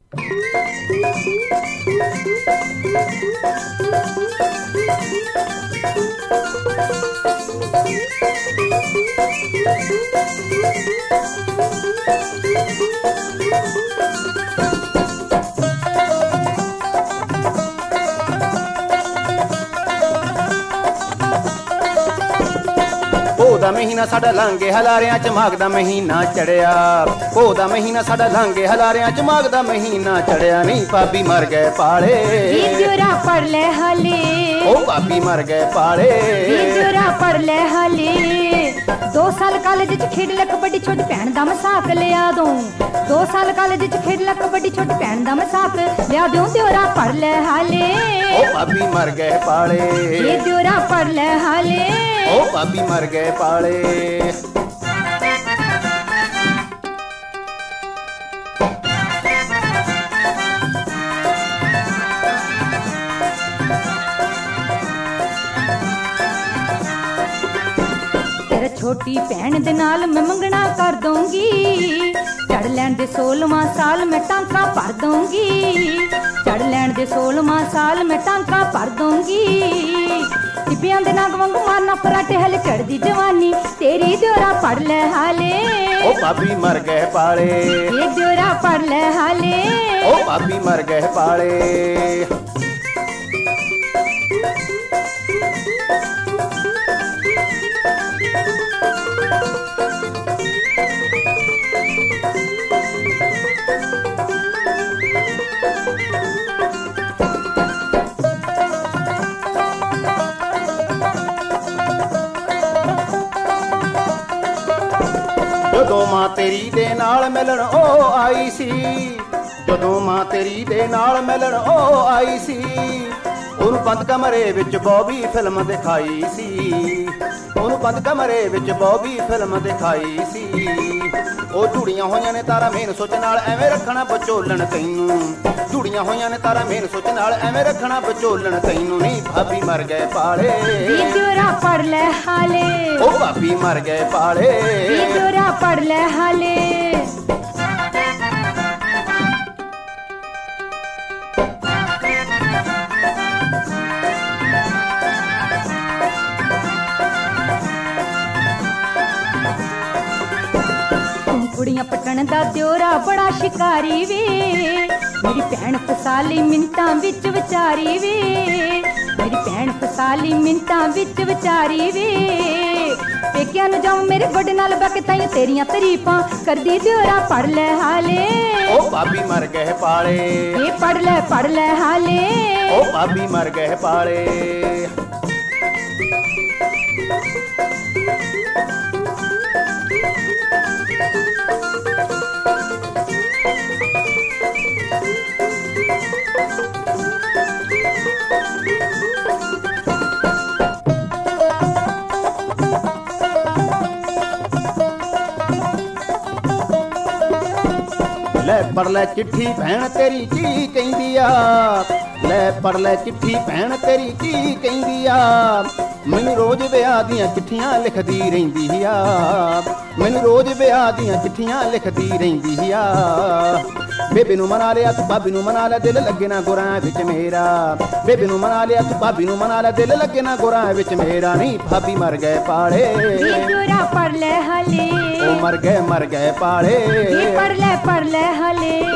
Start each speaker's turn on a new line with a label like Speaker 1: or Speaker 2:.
Speaker 1: ਦਾ ਮਹੀਨਾ ਸਾਡਾ ਲੰਘੇ ਹਲਾਰਿਆਂ ਚ ਮਾਘ ਦਾ ਮਹੀਨਾ ਚੜਿਆ। ਪੋਹ ਦਾ ਮਹੀਨਾ ਸਾਡਾ ਲੰਘੇ ਹਲਾਰਿਆਂ ਚ ਮਾਘ ਦਾ ਮਹੀਨਾ ਚੜਿਆ। ਨਹੀਂ ਭਾਬੀ ਮਰ ਗਏ ਪਾਲੇ
Speaker 2: ਜੋਰਾ ਪੜ ਲੈ ਹਲੇ,
Speaker 1: ਉਹ ਭਾਬੀ ਮਰ ਗਏ ਪਾਲੇ
Speaker 2: ਜੋਰਾ ਪੜ ਲੈ ਹਲੇ। 2 ਸਾਲ ਕਾਲਜ ਚ ਖੇਡ ਲੈ ਕਬੱਡੀ, ਛੋਟੀ ਭੈਣ ਦਾ ਮਸਾਕ ਲਿਆ ਦੂੰ। 2 ਸਾਲ ਕਾਲਜ ਚ ਖੇਡ ਲੈ ਕਬੱਡੀ, ਛੋਟੀ ਭੈਣ ਦਾ ਮਸਾਕ ਲਿਆ ਦੂੰ। ਜੋਰਾ ਪੜ ਲੈ ਹਲੇ,
Speaker 1: ਉਹ ਭਾਬੀ ਮਰ ਗਏ ਪਾਲੇ
Speaker 2: ਜੋਰਾ ਪੜ ਲੈ ਹਲੇ,
Speaker 1: ਉਹ ਭਾਬੀ ਮਰ ਗਏ ਪਾਲੇ।
Speaker 2: ਤੇਰਾ ਛੋਟੀ ਭੈਣ ਦੇ ਨਾਲ ਮੈਂ ਮੰਗਣਾ ਕਰ ਦੂੰਗੀ। ਚੜ ਲੈਣ ਦੇ 16ਵਾਂ ਸਾਲ ਮੈਂ ਟਾਂਕਾ ਭਰ ਦੂੰਗੀ। ਚੜ ਲੈਣ ਦੇ 16ਵਾਂ ਸਾਲ ਮੈਂ ਟਾਂਕਾ ਭਰ ਦੂੰਗੀ। ਟਿੱਬਿਆਂ ਦੇ ਨਾਗ ਵਾਂਗੂ ਮਾਰਨਾ ਫਰਾਟੇ ਹਲੇ ਚੜਦੀ ਜਵਾਨੀ ਤੇਰੀ। ਜੋਰਾ ਪੜ ਲੈ ਹਾਲੇ,
Speaker 1: ਉਹ ਭਾਬੀ ਮਰ ਗਏ ਪਾਲੇ
Speaker 2: ਇਹ ਜੋਰਾ ਪੜ ਲੈ ਹਾਲੇ,
Speaker 1: ਉਹ ਭਾਬੀ ਮਰ ਗਏ ਪਾਲੇ। ਜਦੋਂ ਮਾਂ ਤੇਰੀ ਦੇ ਨਾਲ ਮਿਲਣ ਉਹ ਆਈ ਸੀ, ਜਦੋਂ ਮਾਂ ਤੇਰੀ ਦੇ ਨਾਲ ਮਿਲਣ ਉਹ ਆਈ ਸੀ। ਉਹਨੂੰ ਬੰਦ ਕਮਰੇ ਵਿੱਚ ਬੌਬੀ ਫਿਲਮ ਦਿਖਾਈ ਸੀ, ਉਹਨੂੰ ਬੰਦ ਕਮਰੇ ਵਿੱਚ ਬੌਬੀ ਫਿਲਮ ਦਿਖਾਈ ਸੀ। ਉਹ ਝੂੜੀਆਂ ਹੋਈਆਂ ਨੇ ਤਾਰਾ ਮੇਨ ਸੋਚ ਨਾਲ ਐਵੇਂ ਰੱਖਣਾ ਵਿਚੋਲਣ ਤੈਨੂੰ। ਝੂੜੀਆਂ ਹੋਈਆਂ ਨੇ ਤਾਰਾ ਮੇਨ ਸੋਚ ਨਾਲ ਐਵੇਂ ਰੱਖਣਾ ਵਿਚੋਲਣ ਤੈਨੂੰ। ਨਹੀਂ ਭਾਬੀ ਮਰ ਗਏ ਪਾਲੇ
Speaker 2: ਜੋਰਾ ਪੜ ਲੈ ਹਾਲੇ,
Speaker 1: ਉਹ ਭਾਬੀ ਮਰ ਗਏ ਪਾਲੇ
Speaker 2: ਜੋਰਾ ਪੜ ਲੈ ਹਾਲੇ। ਕੁੜੀਆਂ ਪਟਣ ਦਾ ਦਿਓਰਾ ਬੜਾ ਸ਼ਿਕਾਰੀ ਵੇ, ਮੇਰੀ ਭੈਣ ਫਸਾਲੀ ਮਿੰਟਾਂ ਵਿੱਚ ਵਿਚਾਰੀ ਵੇ। ਮੇਰੀ ਭੈਣ ਫਸਾਲੀ ਮਿੰਟਾਂ ਵਿੱਚ ਵਿਚਾਰੀ ਵੇ। ਪੇਕਿਆਂ ਨੂੰ ਜਾਉਂ ਮੇਰੇ ਗੋਡੇ ਨਾਲ ਬਹਿ ਕੇ ਤਾਈਂ ਤੇਰੀਆਂ ਤਾਰੀਫਾਂ ਕਰਦੀ। ਦਿਓਰਾ ਪੜ ਲੈ ਹਾਲੇ,
Speaker 1: ਉਹ ਭਾਬੀ ਮਰ ਗਏ ਪਾਲੇ
Speaker 2: ਇਹ ਪੜ ਲੈ ਹਾਲੇ,
Speaker 1: ਉਹ ਭਾਬੀ ਮਰ ਗਏ ਪਾਲੇ। ਲੈ ਪੜ ਲੈ ਚਿੱਠੀ ਭੈਣ ਤੇਰੀ ਕੀ ਕਹਿੰਦੀ ਆ, ਲੈ ਪੜ ਲੈ ਚਿੱਠੀ ਭੈਣ ਤੇਰੀ ਕੀ ਕਹਿੰਦੀ ਆ। ਮੈਨੂੰ ਰੋਜ਼ ਵਿਆਹ ਦੀਆਂ ਚਿੱਠੀਆਂ ਲਿਖਦੀ ਰਹਿੰਦੀ ਆ, ਮੈਨੂੰ ਰੋਜ਼ ਵਿਆਹ ਦੀਆਂ ਚਿੱਠੀਆਂ ਲਿਖਦੀ ਰਹਿੰਦੀ ਆ। ਬੇਬੇ ਨੂੰ ਮਨਾ ਲਿਆ ਤੂੰ ਭਾਬੀ ਨੂੰ ਮਨਾ ਲਿਆ, ਦਿਲ ਲੱਗੇ ਨਾ ਗੁਰਾਂ ਵਿੱਚ ਮੇਰਾ। ਬੇਬੇ ਨੂੰ ਮਨਾ ਲਿਆ ਤੂੰ ਭਾਬੀ ਨੂੰ ਮਨਾ ਲਿਆ, ਦਿਲ ਲੱਗੇ ਨਾ ਗੁਰਾਂ ਵਿੱਚ ਮੇਰਾ। ਨਹੀਂ ਭਾਬੀ ਮਰ ਗਏ ਪਾਲੇ
Speaker 2: ਜੋਰਾ ਪੜ ਲੈ ਹਾਲੇ,
Speaker 1: ਉਹ ਮਰ ਗਏ ਪਾਲੇ
Speaker 2: ਪੜ ਲੈ ਹਾਲੇ।